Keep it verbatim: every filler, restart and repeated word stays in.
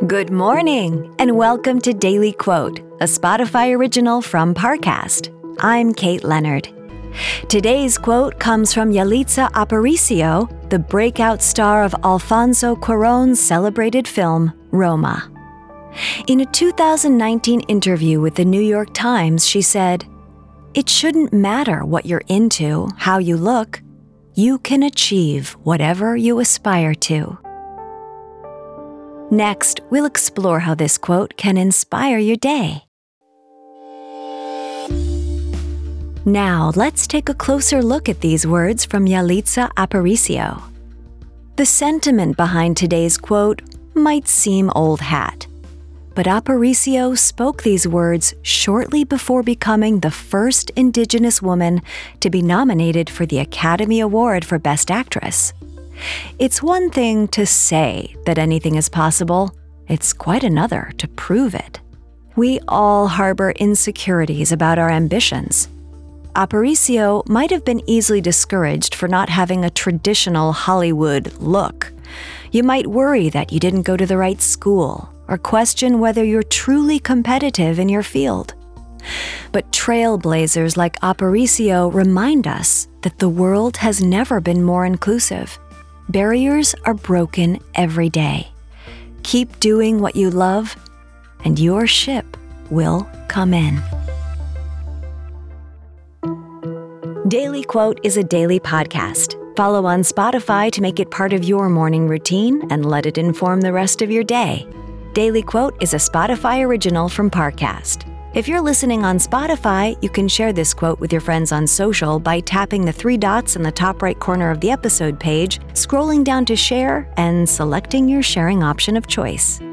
Good morning, and welcome to Daily Quote, a Spotify original from Parcast. I'm Kate Leonard. Today's quote comes from Yalitza Aparicio, the breakout star of Alfonso Cuarón's celebrated film, Roma. In a two thousand nineteen interview with the New York Times, she said, "It shouldn't matter what you're into, how you look. You can achieve whatever you aspire to." Next, we'll explore how this quote can inspire your day. Now, let's take a closer look at these words from Yalitza Aparicio. The sentiment behind today's quote might seem old hat, but Aparicio spoke these words shortly before becoming the first Indigenous woman to be nominated for the Academy Award for Best Actress. It's one thing to say that anything is possible, it's quite another to prove it. We all harbor insecurities about our ambitions. Aparicio might have been easily discouraged for not having a traditional Hollywood look. You might worry that you didn't go to the right school, or question whether you're truly competitive in your field. But trailblazers like Aparicio remind us that the world has never been more inclusive. Barriers are broken every day. Keep doing what you love, and your ship will come in. Daily Quote is a daily podcast. Follow on Spotify to make it part of your morning routine and let it inform the rest of your day. Daily Quote is a Spotify original from Parcast. If you're listening on Spotify, you can share this quote with your friends on social by tapping the three dots in the top right corner of the episode page, scrolling down to share, and selecting your sharing option of choice.